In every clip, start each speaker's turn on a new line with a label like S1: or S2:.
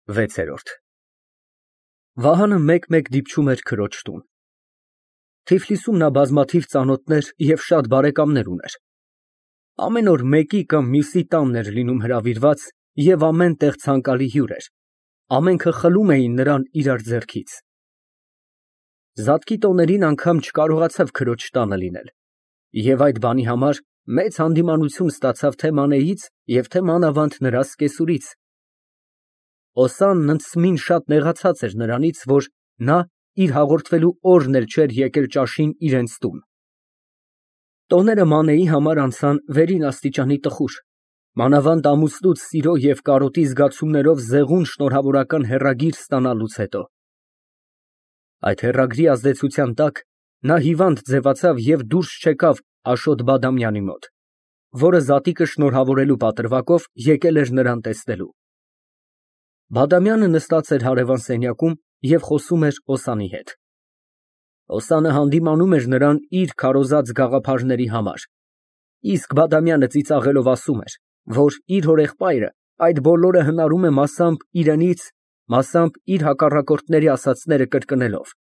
S1: 6 Վահանը մեկ-մեկ դիպչում էր քրոջ տուն։ Թիֆլիսում նա բազմաթիվ ծանոթներ և շատ բարեկամներ ուներ։ Ամեն օր մեկի կամ մյուսի տանն էր լինում հրավիրված և ամեն տեղ ցանկալի հյուր էր, ամենքը խլում էին նրան իրար ձեռքից։ Զատկի տոներին անգամ չկարողացավ քրոջ տանը լինել և այդ բանի համար մեծ հանդիմանություն ստացավ թե Մանեից և թե մանավանդ նրա սկեսուրից։ Օսանն ընդսմին շատ նեղացած էր նրանից, որ նա իր հաղորդվելու օրն էլ չէր եկել ճաշին իրենց տուն։ Տոները Մանեի համար անցան վերին աստիճանի տխուր, մանավանդ ամուսնուց սիրո և կարոտի զգացումներով զեղուն շնորհավորական հեռագիր ստանալուց հետո։ Այդ հեռագրի ազդեցության տակ նա հիվանդ ձևացավ և դուրս չեկավ Աշոտ Բադամյանի մոտ, որը զատիկը շնորհավորելու պատրվակով եկել էր նրան տեսնելու։ Բադամյանը նստած էր հարևան սենյակում և խոսում էր Օսանի հետ։ Օսանը հանդիմանում էր նրան իր քարոզած գաղափարների համար, իսկ Բադամյանը ծիծաղելով ասում էր, որ իր հորեղբայրը այդ բոլորը հնարում է մասամբ իրենից, մասամբ իր հակառակորդների ասածները կրկնելով։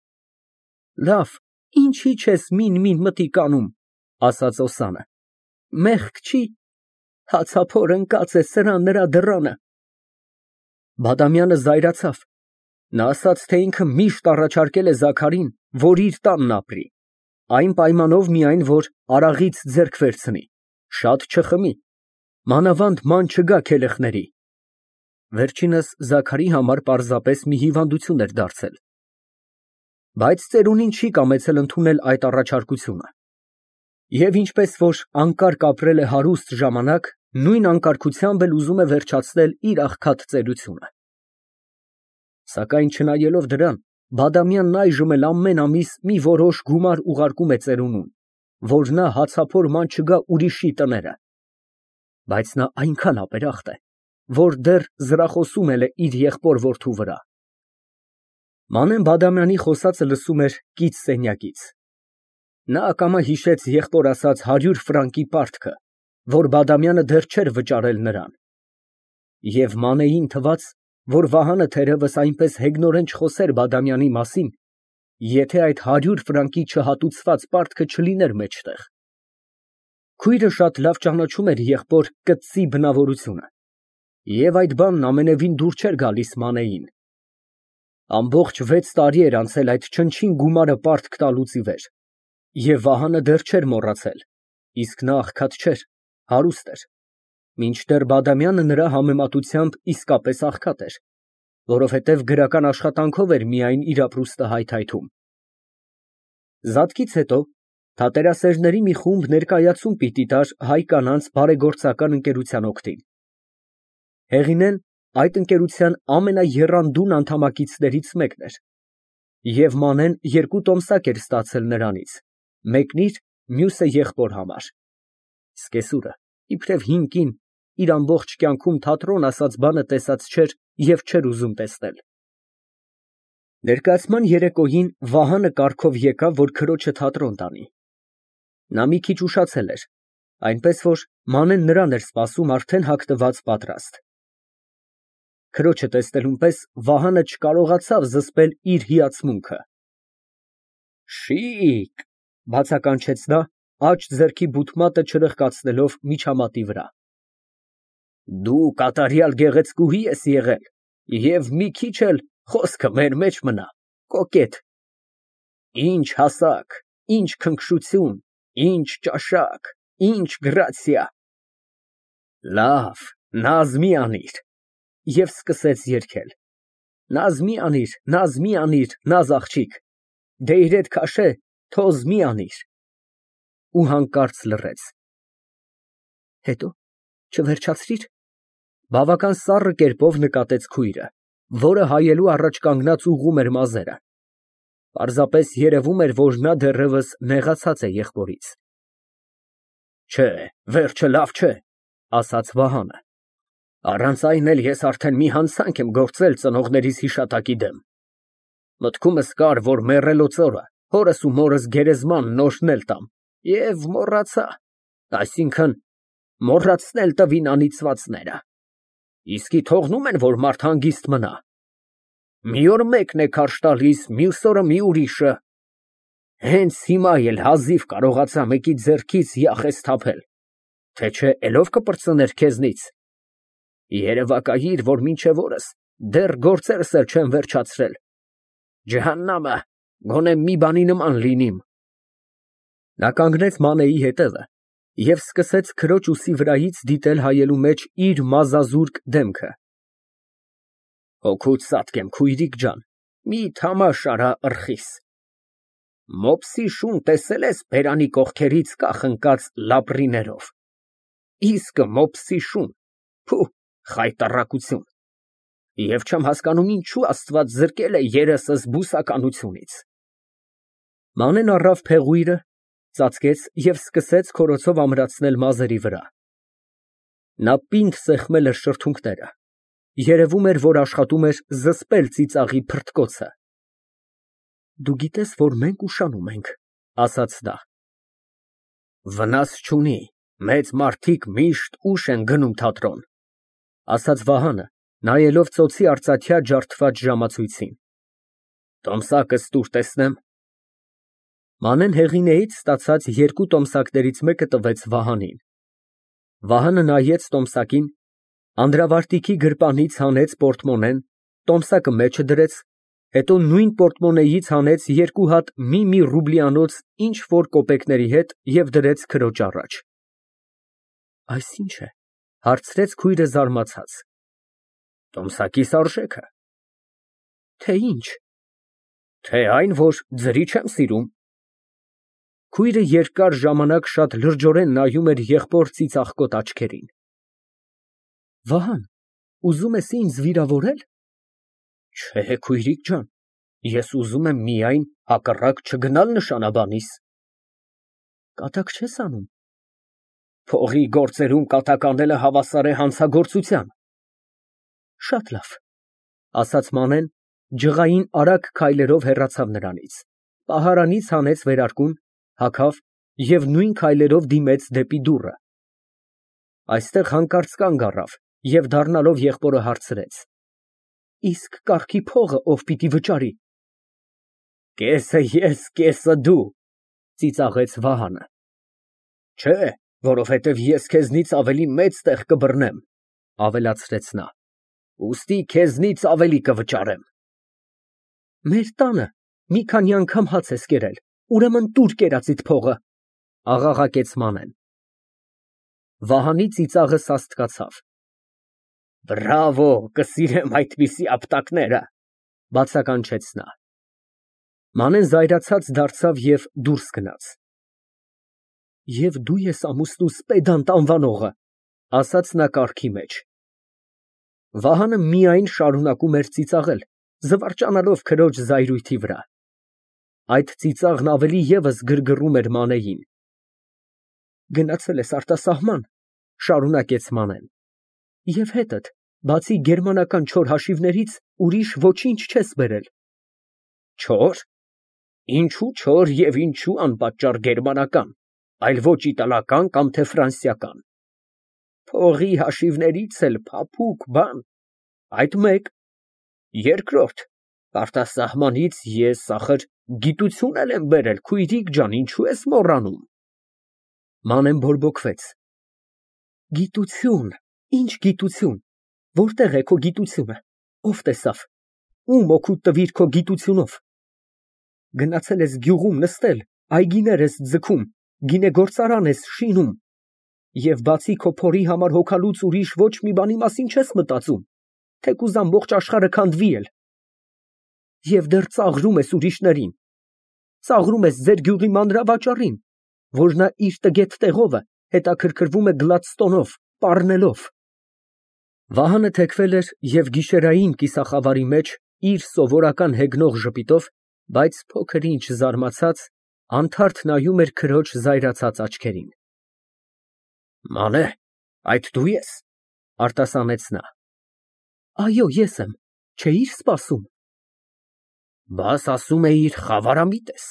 S1: Լավ, ինչի՞ չես մին մտիկ անում, ասաց Օսանը, մեղք չի, հացափոր ընկած է սրան նրա դռանը։ Բադամյանը զայրացավ, նա ասաց, թե ինքը միշտ առաջարկել է Զաքարին, որ իր տանն ապրի, այն պայմանով միայն, որ արաղից ձեռք վերցնի, շատ չխմի, մանավանդ ման չգա քելեխների։ Վերջինս Զաքարի համար պարզապես մի հիվանդություն էր դարձել։ Բայց ծերունին չի կամեցել ընդունել այդ առաջարկությունը։ Եվ ինչպես որ անկարգ ապրել է հարուստ ժամանակ, նույն անկարգությամբ էլ ուզում է վերջացնել իր աղքատ ծերությունը։ Սակայն չնայելով դրան, Բադամյանն այժմ էլ ամեն ամիս մի որոշ գումար ուղարկում է ծերունուն, որ նա հացափոր ման չգա ուրիշի տները։ Բայց նա այնքան ապերախտ է, որ դեռ զրախոսում էլ է իր եղբոր որդու վրա։ Մանեն Բադամյանի խոսածը լսում էր կից սենյակից։ Նա ակամա հիշեց եղբոր ասած 100 ֆրանկի պարտքը, որ Բադամյանը դեռ չէր վճարել նրան։ Եվ Մանեին թվաց, որ Վահանը թերևս այնպես հեգնորեն չխոսեր Բադամյանի մասին, եթե այդ 100 ֆրանկի չհատուցված պարտքը չլիներ մեջտեղ։ Քույրը շատ լավ ճանաչում էր եղբոր կծծի բնավորությունը, և այդ բանն ամենևին դուր չէր գալիս Մանեին։ Ամբողջ 6 տարի էր անցել այդ չնչին գումարը պարտք տալուց ի վեր, և Վահանը դեռ չէր մոռացել, իսկ նա աղքատ չէր, հարուստ էր, մինչդեռ Բադամյանը նրա համեմատությամբ իսկապես աղքատ էր, որովհետև գրական աշխատանքով էր միայն իր ապրուստը հայթայթում։ Զատկից հետո թատերասերների մի խումբ ներկայացում պիտի տար հայ կանանց բարեգործական ընկերության օգտին։ Հեղինեն այդ ընկերության ամենաեռանդուն անդամակիցներից մեկն էր, և Մանեն 2 տոմսակ էր ստացել նրանից, մեկն իր, մյուսը եղբոր համար։ Սկեսուրը, իբրև հին կին, իր ամբողջ կյանքում թատրոն ասած բանը տեսած չէր և չէր ուզում տեսնել։ Ներկայացման երեկոյին Վահանը կառքով եկավ, որ քրոջը թատրոն տանի։ Նա մի քիչ ուշացել էր, այնպես որ Մանեն նրան էր սպասում արդեն հագնված պատրաստ։ Քրոջը տեսնելուն պես Վահանը չկարողացավ զսպել իր հիացմունքը։ Շիկ, բացականչեց նա, աջ ձեռքի բութմատը չրխկացնելով միջամատի վրա։ Դու կատարյալ գեղեցկուհի ես եղել, և մի քիչ էլ խոսքը մեր մեջ մնա, կոկետ։ Ինչ հասակ, ինչ քնքշություն, ինչ ճաշակ, ինչ գրացիա։ Լավ, նազ մի անիր։ Եվ սկսեց երգել. Նազ մի անիր, նազ մի անիր, նազ աղջիկ, դեյրեդ քաշե, թոզ մի անիր։ Ու հանկարծ լռեց։ Հետո չվերջացրի՞ր, բավական սառը կերպով նկատեց քույրը, որը հայելու առաջ կանգնած ուղղում էր մազերը։ Պարզապես երևում էր, որ նա դեռևս նեղացած է եղբորից։ Չէ, վերջը լավ չէ, ասաց Վահանը։ Առանց այն էլ ես արդեն մի հանցանք եմ գործել ծնողներիս հիշատակի դեմ։ Մտքումս կար, որ մեռելուց օրը հորս ու մորս գերեզման նորհն էլ տամ, և մոռացա, այսինքն՝ մոռացնել տվին անիծվածները։ Իսկի թողնում են, որ մարդ հանգիստ մնա։ Մի օր մեկն է քարշ տալիս, մյուս օրը մի ուրիշը։ Հենց հիմա էլ հազիվ կարողացա մեկի ձեռքից յախես թափել, թե չէ էլով կպրծներ քեզնից։ Երևակայիր, որ մինչև օրս դեռ գործերս էլ չեմ վերջացրել։ Ջհաննամը, գոնե մի բանի նման լինիմ։ Նա կանգնեց Մանեի հետևը և սկսեց քրոջ ուսի վրայից դիտել հայելու մեջ իր մազազուրկ դեմքը։ Հոգուդ սատկեմ, քույրիկ ջան, մի թամաշարա ըրխիս։ Մոպսի շուն տեսել ես բերանի կողքերից կախ ընկած լապրիներով։ Իսկը մոպսի շուն, փու, խայտառակություն։ Եվ չեմ հասկանում ինչու Աստված զրկել է երեսս բուսականությունից։ Մանեն առավ փեղույրը, ծածկեց և սկսեց քորոցով ամրացնել մազերի վրա։ Նա պինդ սեղմել էր շրթունքները։ Երևում էր, որ աշխատում էր զսպել ծիծաղի փրթկոցը։ Դու գիտես, որ մենք ուշանում ենք, ասաց նա։ Վնաս չունի, մեծ մարդիկ միշտ ուշ են գնում թատրոն, ասաց Վահանը, նայելով ծոցի արծաթյա ջարդված ժամացույցին։ Տոմսակս տուր տեսնեմ։ Մանեն հեղինեից ստացած երկու տոմսակներից մեկը տվեց Վահանին։ Վահանը նայեց տոմսակին, անդրավարտիքի գրպանից հանեց պորտմոնեն, տոմսակը մեջը դրեց, հետո նույն պորտմոնեից հանեց երկու հատ մի ռուբլիանոց ինչ֊որ կոպեկների հետ և դրեց քրոջ առաջ։ Այս ի՞նչ է, հարցրեց քույրը զարմացած։ Տոմսակիս արժեքը։ Թե ինչ։ Թե այն, որ ձրի չեմ սիրում։ Քույրը երկար ժամանակ շատ լրջորեն նայում էր եղբոր ծիծաղկոտ աչքերին։ Վահան, ուզում ես ինձ վիրավորել։ Չէ, քույրիկ ջան, ես ուզում եմ միայն հակառակ չգնալ նշանաբանիս։ Կատակ չես անում։ Փողի գործերում կատակ անելը հավասար է հանցագործության։ Շատ լավ, ասաց Մանեն, ջղային արագ քայլերով հեռացավ նրանից, պահարանից հանեց վերարկուն, հագավ և նույն քայլերով դիմեց դեպի դուռը։ Այստեղ հանկարծ կանգ առավ և դառնալով եղբորը հարցրեց. Իսկ կառքի փողը ով պիտի վճարի։ Կեսը ես, կեսը դու, ծիծաղեց Վահանը։ Չէ, որովհետև ես քեզնից ավելի մեծ տեղ կբռնեմ, ավելացրեց նա, ուստի քեզնից ավելի կվճարեմ։ Մեր տանը մի քանի անգամ հաց ես կերել, ուրեմն տուր կերածիդ փողը, աղաղակեց Մանեն։ Վահանի ծիծաղը սաստկացավ։ Բրավո, կսիրեմ այդպիսի ապտակները, բացականչեց նա։ Մանեն զայրացած դարձավ և դուրս գնաց։ Եվ դու ես ամուսնուս պեդանտ անվանողը, ասաց նա կառքի մեջ։ Վահանը միայն շարունակում էր ծիծաղել, զվարճանալով քրոջ զայրույթի վրա։ Այդ ծիծաղն ավելի ևս գրգռում էր Մանեին։ Գնացել ես արտասահման, շարունակեց Մանեն, և հետդ, բացի գերմանական չոր հաշիվներից, ուրիշ ոչինչ չես բերել։ Չոր։ Ինչու չոր և ինչու անպատճառ գերմանական, այլ ոչ իտալական կամ թե ֆրանսիական։ Փողի հաշիվներից էլ փափուկ բան, այդ մեկ։ Երկրորդ, արտասահմանից ես գիտություն էլ եմ բերել, քույրիկ ջան, ինչու ես մոռանում։ Մանեն բորբոքվեց։ Գիտություն, ինչ գիտություն, որտեղ է քո գիտությունը, ով տեսավ, ում օգուտ տվիր քո գիտությունով։ Գնացել ես գյուղում նստել, այգիներ ես ձգում, գինեգործարան ես շինում, և բացի քո փորի համար հոգալուց ուրիշ ոչ մի բանի մասին չես մտածում, թեկուզ ամբողջ աշխարհը քանդվի էլ։ Եվ դեռ ծաղրում ես ուրիշներին, ծաղրում ես ձեր գյուղի մանրավաճառին, որ նա իր տգետ տեղով հետաքրքրվում է Գլադստոնով, պառնելով։ Վահանը թեքվել էր և գիշերային կիսախավարի մեջ իր սովորական հեգնող ժպիտով, բայց փոքր ինչ զարմացած, անթարթ նայում էր քրոջ զայրացած աչքերին։ Մանե, այդ դու ես, արտասանեց նա։ Այո, ես եմ, չէի՞ր սպասում։ Բաս ասում էիր խավարամիտ ես։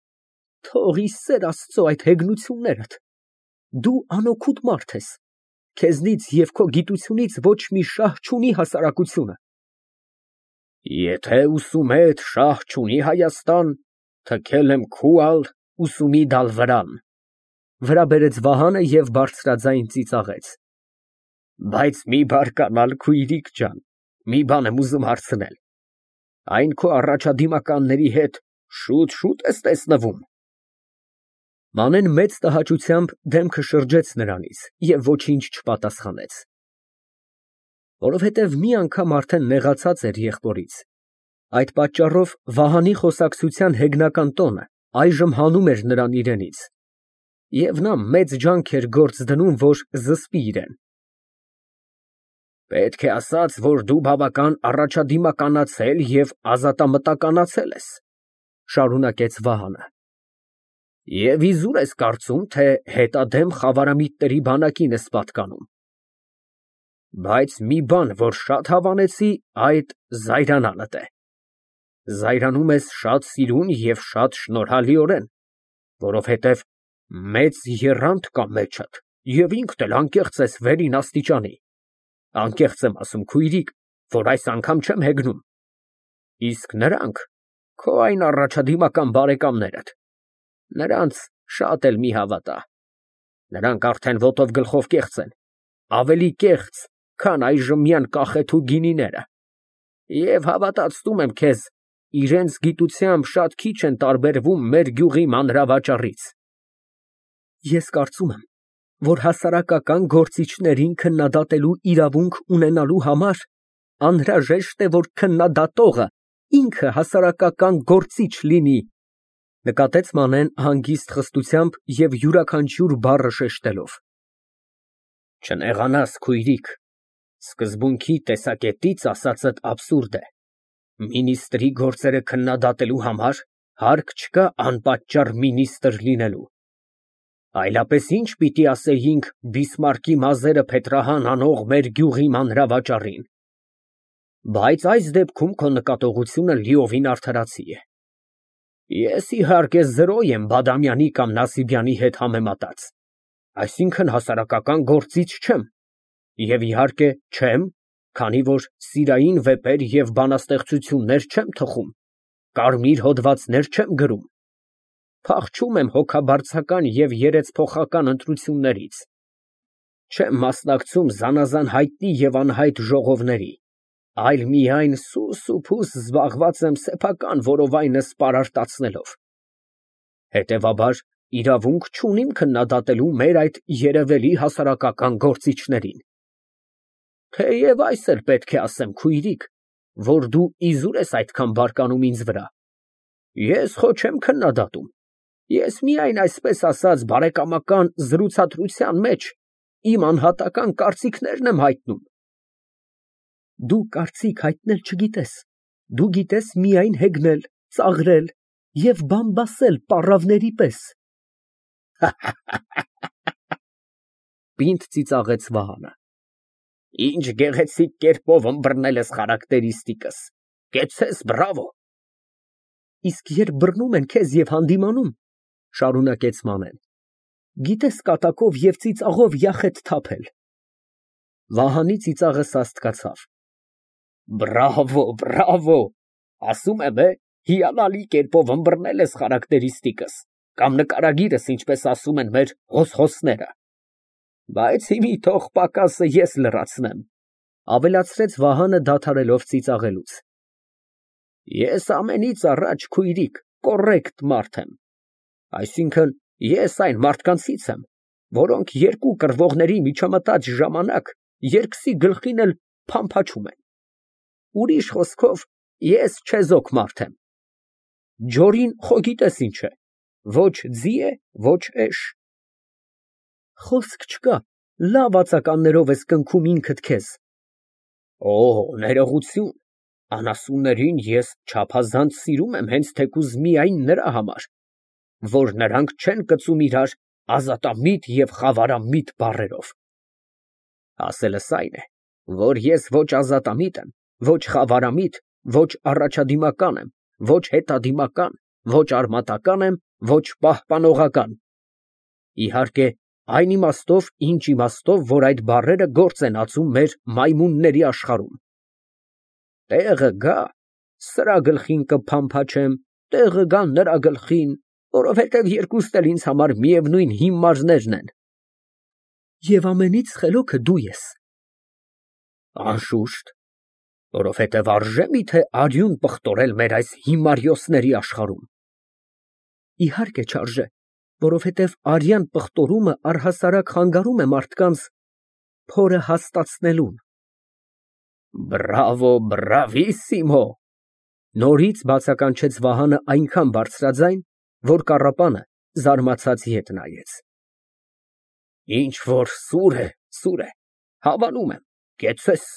S1: Թող ի սեր Աստծո այդ հեգնություններդ, դու անօգուտ մարդ ես, քեզնից և քո գիտությունից ոչ մի շահ չունի հասարակությունը։ Եթե ուսումեդ շահ չունի Հայաստան, թքել եմ քուալ ուսումի դալ վրան, վրա բերեց Վահանը և բարձրաձայն ծիծաղեց։ Բայց մի բարկանալ քույրիկ ջան, մի բան եմ ուզում հարցնել, այն քո առաջադիմականների հետ շուտ ես տեսնվում։ Մանեն մեծ տհաճությամբ դեմքը շրջեց նրանից և ոչինչ չպատասխանեց։ Որովհետև մի անգամ արդեն նեղացած էր եղբորից, այդ պատճառով Վահանի խոսակցության հեգնական տոնը այժմ հանում էր նրան իրենից, և նա մեծ ջանք էր գործ դնում, որ զսպի իրեն։ Պետք է ասած, որ դու բավական առաջադիմականացել և ազատամտականացել ես, շարունակեց Վահանը, և իզուր ես կարծում, թե հետադեմ խավարամիտների բանակին ես պատկանում։ Բայց մի բան, որ շատ հավանեցի, այդ զայրանալդ է։ Զայրանում ես շատ սիրուն և շատ շնորհալիորեն, որովհետև մեծ եռանդ կա մեջդ, և ինքդ էլ անկեղծ ես վերին աստիճանի։ Անկեղծ եմ ասում, քույրիկ, որ այս անգամ չեմ հեգնում։ Իսկ նրանք, քո այն առաջադիմական բարեկամներդ, նրանց շատ էլ մի հավատա։ Նրանք արդեն ոտով գլխով կեղծ են, ավելի կեղծ, քան այժմյան կախեթու գինիները, և հավատացնում եմ քեզ, իրենց գիտությամբ շատ քիչ են տարբերվում մեր գյուղի մանրավաճառից։ Ես կարծում եմ, որ հասարակական գործիչներին քննադատելու իրավունք ունենալու համար անհրաժեշտ է, որ քննադատողը ինքը հասարակական գործիչ լինի, նկատեց Մանեն հանգիստ խստությամբ և յուրաքանչյուր բառը շեշտելով։ Չնեղանաս, քույրիկ, սկզբունքի տեսակետից ասածդ աբսուրդ է։ Մինիստրի գործերը քննադատելու համար հարկ չկա անպատճառ մինիստրը լինելու։ Այլապես ինչ պիտի ասեինք Բիսմարկի մազերը Փետրահան անող մեր գյուղի մանրավաճառին։ Բայց այս դեպքում քո նկատողությունը լիովին արդարացի է։ Ես իհարկե զրո եմ Բադամյանի կամ Նասիբյանի հետ համեմատած, այսինքն հասարակական գործիչ չեմ, և իհարկե չեմ, քանի որ սիրային վեպեր և բանաստեղծություններ չեմ թխում, կարմիր հոդվածներ չեմ գրում, փախչում եմ հոգաբարձական և երեցփոխական ընտրություններից, չեմ մասնակցում զանազան հայտնի և անհայտ ժողովների, այլ միայն սուս ու փուս զբաղված եմ սեփական որովայնս պարարտացնելով։ Հետևաբար, իրավունք չունիմ քննադատելու մեր այդ երևելի հասարակական գործիչներին։ Թեև այս էլ պետք է ասեմ, քույրիկ, որ դու իզուր ես այդքան բարկանում ինձ վրա։ Ես խո չեմ քննադատում, ես միայն այսպես ասած բարեկամական զրուցակցության մեջ իմ անհատական կարծիքներն եմ հայտնում։ Դու կարծիք հայտնել չգիտես, դու գիտես միայն հեգնել, ծաղրել և բամբասել պառավների պես։ Պինդ ծիծաղեց Վահանը։ Ինչ գեղեցիկ կերպով ըմբռնել ես խարակտերիստիկս, կեցցես, բրավո։ Իսկ երբ բռնում են քեզ և հանդիմանում, շարունակեց Մանեն, գիտես կատակով և ծիծաղով յախետ թափել։ Վահանի ծիծաղը սաստկացավ։ Բրավո, բրավո, ասում եմ, հիանալի կերպով ըմբռնել ես խարակտերիստիկս, կամ նկարագիրս, ինչպես ասում են մեր հոսհոսները։ Բայց հիմի թող պակասը ես լրացնեմ, ավելացրեց Վահանը դադարելով ծիծաղելուց։ Ես ամենից առաջ, քույրիկ, կոռեկտ մարդ եմ, այսինքն ես այն մարդկանցից եմ, որոնք երկու կռվողների միջամտած ժամանակ երկսի գլխին էլ փամփաչում են։ Ուրիշ խոսքով, ես չեզոք մարդ եմ։ Ջորին խո գիտես ինչ է, ոչ ձի է, ոչ էշ։ Խոսք չկա, լավ ածականներով ես կնքում ինքդ քեզ։ Օ, ներողություն, անասուններին ես չափազանց սիրում եմ հենց թեկուզ միայն նրա համար, որ նրանք չեն կծում իրար ազատամիտ և խավարամիտ բառերով։ Ասելս այն է, որ ես ոչ ազատամիտ եմ, ոչ խավարամիտ, ոչ առաջադիմական եմ, ոչ հետադիմական, ոչ արմատական եմ, ոչ պահպանողական։ Իհարկե, այն իմաստով, ինչ իմաստով, որ այդ բառերը գործ են ածում մեր մայմունների աշխարհում։ Տեղը գա, սրա գլխին կփամփաչեմ, տեղը գա նրա գլխին, որովհետև երկուստ էլ ինձ համար միևնույն հիմարներն են։ Եվ ամենից խելոքը դու ես։ Անշուշտ, որովհետև արժե միթե արյուն պղտորել մեր այս հիմարիոսների աշխարհում։ Իհարկե չարժե, որովհետև արյան պղտորումը առհասարակ խանգարում է մարդկանց փորը հաստացնելուն։ Բրավո, բրավիսիմո։ Նորից բացականչեց Վահանը այնքան բարձրաձայն, որ կառապանը զարմացած ետ նայեց։ Ինչ որ սուր է, հավանում եմ, կեցես։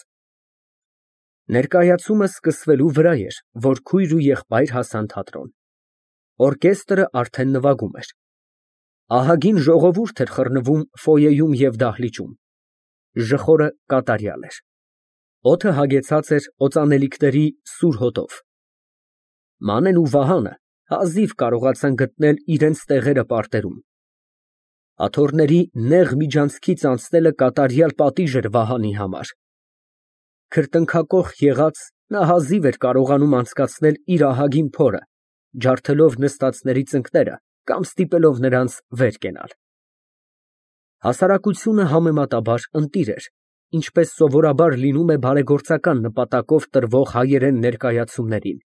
S1: Ներկայացումը սկսվելու վրա էր, որ քույր ու եղբայր հասան թատրոն։ Օրկեստրը արդեն նվագում էր։ Ահագին ժողովուրդ էր խռնվում ֆոյեում և դահլիճում։ Ժխորը կատարյալ էր։ Օդը հագեցած էր օծանելիքների սուր հոտով։ Մանեն ու Վահանը հազիվ կարողացան գտնել իրենց տեղերը պարտերում։ Աթոռների նեղ միջանցքից անցնելը կատարյալ պատիժ էր Վահանի համար։ Քրտնքակոխ եղած, նա հազիվ էր կարողանում անցկացնել իր ահագին փորը, ջարդելով նստածների ծնկները կամ ստիպելով նրանց վեր կենալ։ Հասարակությունը համեմատաբար ընտիր էր, ինչպես սովորաբար լինում է բարեգործական նպատակով տրվող հայերեն ներկայացումներին։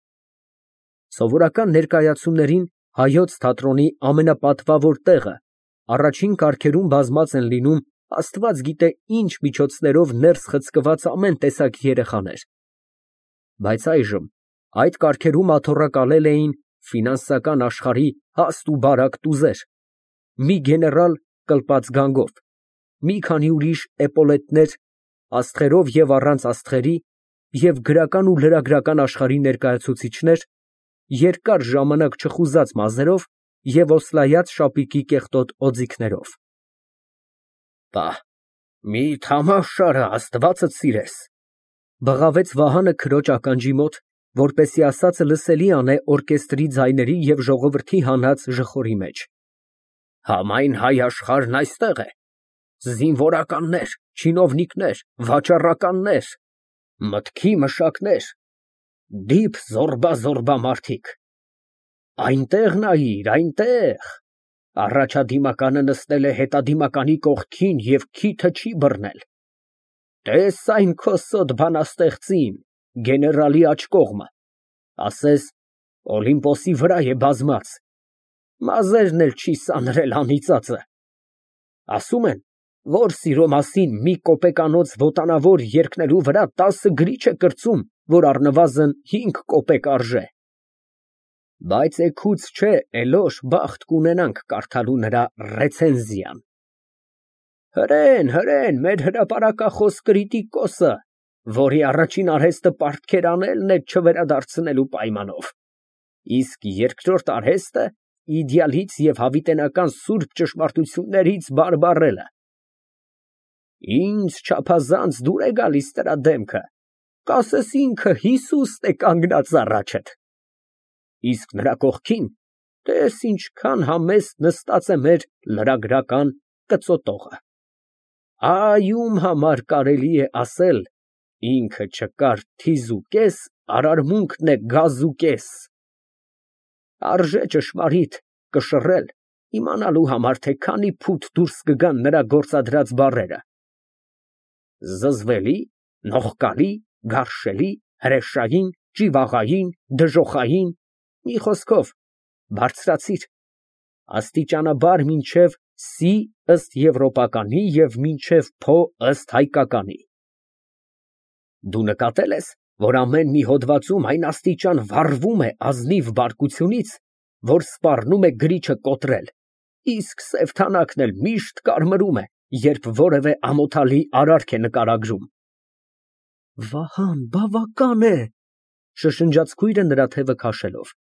S1: Սովորական ներկայացումներին հայոց թատրոնի ամենապատվավոր տեղը առաջին կարգերում բազմած են լինում Աստված գիտե ինչ միջոցներով ներս խցկված ամեն տեսակ երեխաներ։ Բայց այժմ այդ կարգերում աթոռակալել էին ֆինանսական աշխարհի հաստ ու բարակ տուզեր, մի գեներալ կլպած գանգով, մի քանի ուրիշ էպոլետներ, աստղերով և առանց աստղերի, և գրական ու լրագրական աշխարհի ներկայացուցիչներ, երկար ժամանակ չխուզած մազերով և օսլայած շապիկի կեղտոտ օձիքներով։ Պահ, մի թամաշարը Աստվածդ սիրես, բղավեց Վահանը քրոջ ականջի մոտ, որպեսզի ասածը լսելի անե օրկեստրի ձայների և ժողովրդի հանած ժխորի մեջ։ Համայն հայ աշխարհն այստեղ է, զինվորականներ, չինովնիկներ, վաճառականներ, մտքի մշակներ, դիփ զոռբա մարդիկ։ Այնտեղ նայիր, այնտեղ, առաջադիմականը նստել է հետադիմականի կողքին և քիթը չի բռնել։ Տես այն քո սոտ բանաստեղծին, գեներալի աջ կողմը, ասես Օլիմպոսի վրա է բազմած, մազերն էլ չի սանրել անիծածը։ Ասում են, որ սիրո մասին մի կոպեկանոց ոտանավոր երգնելու վրա 10 գրիչ է կրծում, որ առնվազն 5 կոպեկ արժե։ Բայց էգուց չէ էլոշ բախտ կունենանք կարդալու նրա ռեցենզիան։ Հրեն, մեր հրապարակախոս կրիտիկոսը, որի առաջին արհեստը պարտքեր անելն է չվերադարձնելու պայմանով, իսկ երկրորդ արհեստը իդեալից և հավիտենական սուրբ ճշմարտություններից բարբառելը։ Ինձ չափազանց դուր է գալիս նրա դեմքը, կասես ինքը Հիսուսն է կանգնած առաջդ։ Իսկ նրա կողքին տես ինչքան համեստ նստած է մեր լրագրական կծոտողը։ Այ ում համար կարելի է ասել, ինքը չկար թիզուկես, արարմունքն է գազուկես։ Արժե ճշմարիտ կշռել, իմանալու համար, թե քանի փութ դուրս կգան նրա գործադրած բառերը։ Զզվելի, նողկալի, գարշելի, հրեշային, ճիվաղային, դժոխային, մի խոսքով, բարձրացիր, աստիճանաբար մինչև սի ըստ եվրոպականի և մինչև փո ըստ հայկականի։ Դու նկատել ես, որ ամեն մի հոդվածում այն աստիճան վառվում է ազնիվ բարկությունից, որ սպառնում է գրիչը կոտրել, իսկ սև թանաքն էլ միշտ կարմրում է, երբ որևէ ամոթալի արարք է նկարագրում։ Վահան, բավական է, շշնջաց քույրը նրա թևը քաշելով։